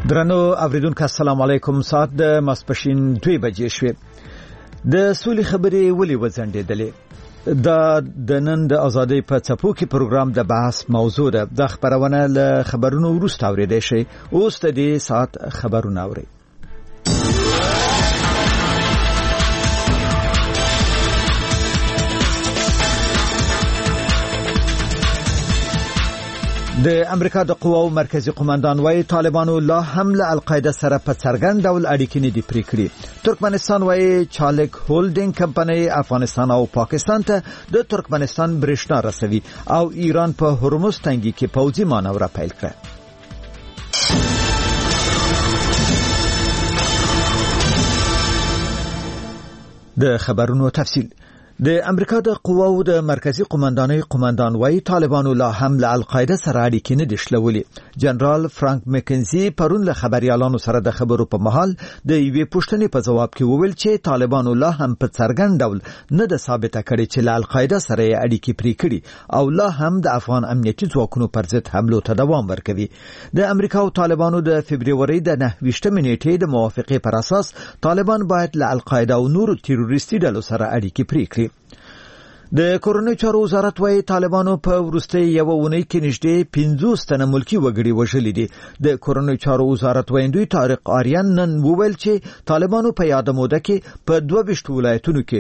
درنو اوریدونکو السلام علیکم. ساعت د ماسپښین 2 بجې شوې. د سولې خبرې ولې وځنډېدلې؟ د نن د ازادۍ په څپو کې پروګرام د بحث موضوع ده. د خبرونه له خبرونو وروسته اورېدای شئ. اوس د دې ساعت خبرونه اورئ. د امریکا د قواو مرکزی قومندان وايي طالبانو لا هم له القاعده سره په څرګند ډول اړیکې نه دي پرې کړې. ترکمنستان وايي چالک هولډینګ کمپنۍ افغانستان او پاکستان ته د ترکمنستان برېښنا رسوي او ایران په هرمز تنګي کې پوځي مانور پیل کړ. د خبرونو تفصیل. د امریکا د قواو د مرکزی قومندان وايي طالبانو لا هم له القاعده سره اړیکې نه دي شلولې. جنرال فرانک مکنزي پرون له خبريالانو سره د خبرو په مهال د یوې پوښتنې په جواب کې وویل چې طالبانو لا هم په څرګند ډول نه ده ثابته کړې چې له القاعده سره اړیکې پرې کړي او لا هم د افغان امنیتي ځواکونو پر ضد حملو ته دوام ورکوي. د امریکا او طالبانو د فبرवरी د 9 نیټې د موافقې پر اساس طالبان باید له القاعده او نورو تروریستي ډلو سره اړیکې پرې کړي. د کورونی چارو وزارت وايي طالبانو په ورسته یو ونی کې نږدې 50 تنه ملکی وګړي وژلي دي. د کورونی چارو وزارت ویندوی طارق آریان نن وویل چې طالبانو په یاد موده کې په 22 ولایتونو کې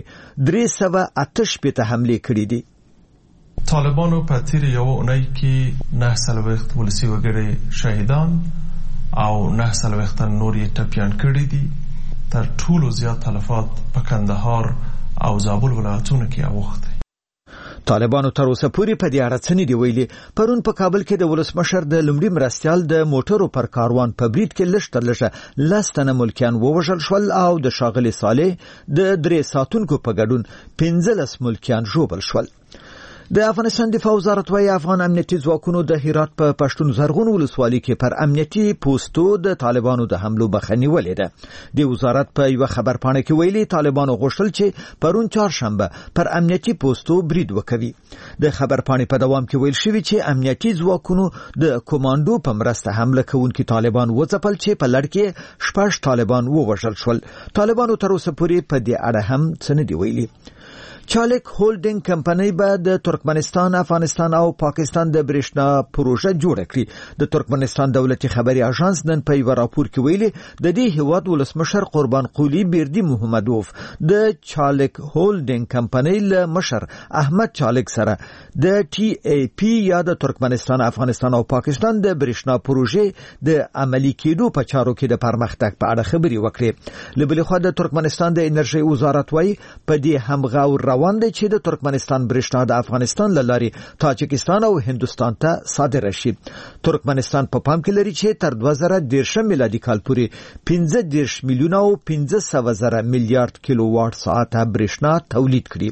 388 حمله کړې دي. طالبانو په تیر یو اونۍ کې 9 ولسی وګړي شهیدان او 9 نور یې ټپيان کړي دي. تر ټولو زیات تلفات په کندهار او زابل ولایتونو کې اوخته. طالبانو تر اوسه پورې په دې اړه څه نه دی ویلي. پرون په کابل کې د ولسمشر د لومړي مرستيال د موټرو پر کاروان په برید کې لږ 10 ملکیان ووژل شول او د شاغلي صالح د 3 ساتونکو په ګډون 15 ملکیان ژوبل شول. د افغانستان دفاع وزارت وايي افغان امنیتي ځواکونو د هرات په پښتون زرغون ولسوالۍ کې پر امنیتي پوسټو د طالبانو د حملو مخنیوي ولې ده. د وزارت په یو خبرپاڼه کې ویلي طالبانو غوښتل چې پرون چهارشنبه پر امنیتي پوسټو برید وکړي. د خبرپاڼې په دوام کې ویل شوی چې امنیتي ځواکونو د کمانډو په مرسته حمله کوونکي طالبان وځپل چې په لړ کې 6 طالبان ووژل شول. طالبانو تر اوسه پورې په دې اړه هم څه نه دی ویلي. چالک هولډینګ کمپنۍ به د ترکمنستان، افغانستان او پاکستان د برېښنا پروژه جوړه کړي. د ترکمنستان دولتي خبري اژانس نن په یو راپور کې ویلي د دې هیواد ولسمشر قربان قولی بیردی محمدوف د چالک هولډینګ کمپنۍ له مشر احمد چالک سره د ټي اي پی یا د ترکمنستان، افغانستان او پاکستان د برېښنا پروژه د عملي کېدو په چارو کې د پرمختګ په اړه خبري وکړي. لبلې خو د ترکمنستان د انرژي وزارت وايي په دې همغاور روان دي چې د ترکمنستان برېښنا د افغانستان لاري تاجکستان او هندستان ته صادره شي. ترکمنستان په پام کې لري چې تر 2013 میلادي کال پورې 15 میلیونه او 500 میلیارډ کیلو وات ساعت برېښنا تولید کړي.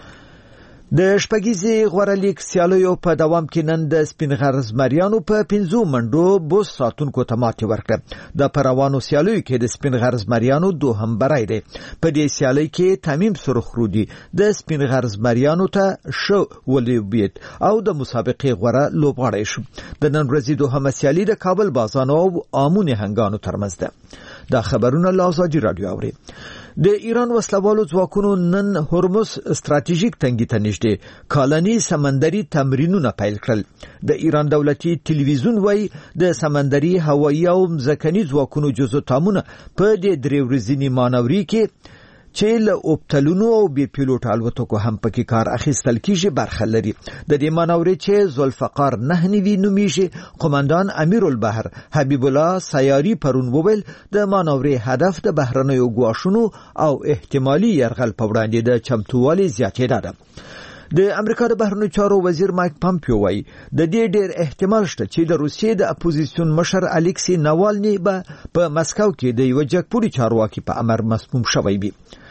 د شپږیزې غوړه لیګ سیالیو په دوام کې نن د سپین غرز مریانو په 5 منډو بوس ساتونکو ته ماتې ورکړه. د پروانو سیالیو کې د سپین غرز مریانو دوهم برای دی. په دې سیالي کې تمیم سرخرودي د سپین غرز مریانو ته شو ولوبید او د مسابقې غوړه لوبغاړی شو. د نن ورځې دوهمه سیالي د کابل بازانو او امون هنګانو ترمنځ ده. دا خبرونه لازادي رادیو اوري. د ایران وسلوالو ځواکونو نن هرمز ستراتیژیک تنګي ته نږدې کالني سمندري تمرینونه پیل کړل. د ایران دولتي ټلویزیون وايي د سمندري، هوایي او ځمکني ځواکونو جزو تامونه په دې 3 ورځني مانوري کې چې له اوپټلونو او بي پیلوټ الوتکو هم پکې کار اخیستل کیږي برخه لري. د دې مانورې چې ذوالفقار 9 نومیږي قومندان امیر البحر حبیب الله سیاری پرون وویل د مانورې هدف د بهرنیو ګواښونو او احتمالي يرغل په وړاندې د چمتووالي زیاتېدا ده. د امریکا د بهرنیو چارو وزیر مایک پامپیو وايي د دې ډېر احتمال شته چې د روسیې د اپوزیسیون مشر الکسی ناوالني به په مسکو کې د یو جګپوړي چارواکي په امر مسموم شوی وي.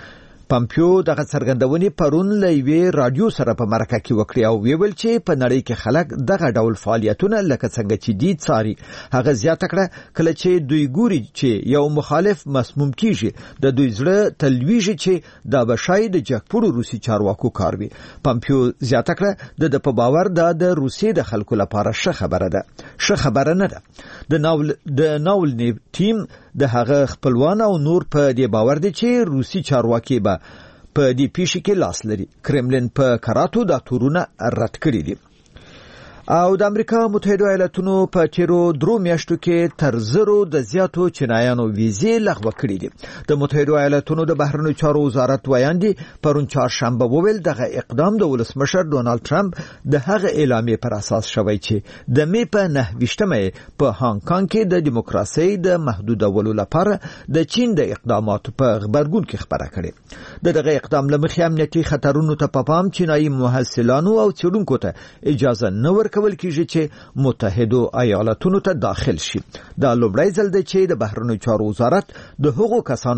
پامپیو دغه څرګندونې پرون له یوې رادیو سره په مرکه کې وکړې او ویل چې په نړۍ کې خلک دغه ډول فعالیتونه لکه څنګه چې دي څاري. هغه زیاته کړه کله چې دوی ګوري چې یو مخالف مسموم کیږي د دوی زړه تلويږي چې دا بشای د جګپوړو روسي چارواکو کار وي. پامپیو زیاته کړه د په باور د روسي د خلکو لپاره ښه خبره ده. ښه خبره نه ده. د ناول ټیم د هغه خپلوان او نور په دې باور دي چې روسي چارواکي به په دې پیښه کې لاس لري. کرملین په کراتو د تورونه رد کړی دي. او د امریکا متحده ایالاتونو په تیرو 3 میاشتو کې تر زرو د زیاتو چینایانو ویزې لغوه کړې دي. د متحده ایالاتونو د بهرنیو چارو وزارت ویاندي پرون چهارشنبه وویل دغه اقدام د ولسمشر ډونالد ترامپ د هغه اعلامیې پر اساس شوی چې د می په 9 په هانګ کانګ کې د دیموکراسي د محدودولو لپاره د چین د اقداماتو په خبرګون کې خبره کړې. دغه اقدام لمخې امنیتي خطرونو ته په پام چینایي محصلانو او څېړونکو ته اجازه نه ورکول کیږي چې متحده ایالاتونو ته داخل شي. دا لومړی ځل دی چې د بهرنیو چارو وزارت د هغو کسانو